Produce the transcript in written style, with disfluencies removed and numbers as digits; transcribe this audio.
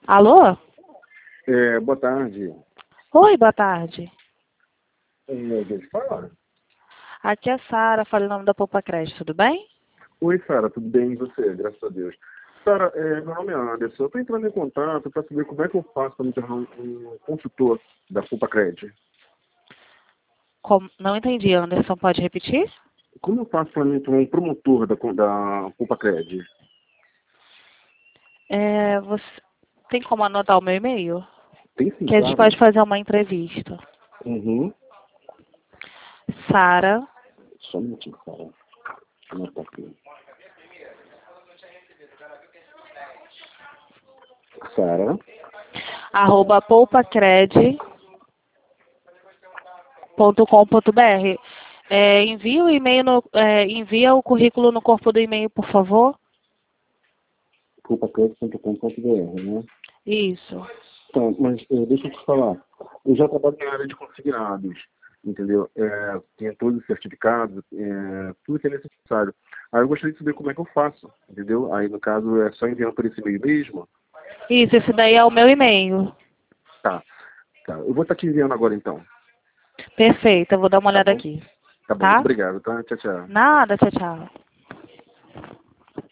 Alô? Boa tarde. Oi, boa tarde. Deixa eu falar. Aqui é a Sara, fala em nome da Poupa Crédito, tudo bem? Oi, Sara, tudo bem? E você? Graças a Deus. Sara, meu nome é Anderson. Eu estou entrando em contato para saber como é que eu faço para me tornar um consultor da Poupa Cred. Não entendi, Anderson, pode repetir? Como eu faço para me tornar um promotor da Poupa Cred? Você tem como anotar o meu e-mail? Tem sim, Que a gente claro. pode fazer uma entrevista. Uhum. Sara, Só um minutinho, Sara. Deixa eu anotar aqui. Sara. @poupacred.com.br. Envia o e-mail envia o currículo no corpo do e-mail, por favor. poupacred.com.br, né? Isso. Tá, mas deixa eu te falar. Eu já trabalho na área de consignados, entendeu? Tenho todos os certificados, tudo que é necessário. Aí eu gostaria de saber como é que eu faço, entendeu? Aí, no caso, é só enviar por esse e-mail mesmo? Isso, esse daí é o meu e-mail. Tá, tá. Eu vou estar te enviando agora, então. Perfeito, eu vou dar uma Tá olhada bom? aqui. Tá bom, muito Tá? obrigado, tá? Tchau, tchau. Nada, tchau, tchau.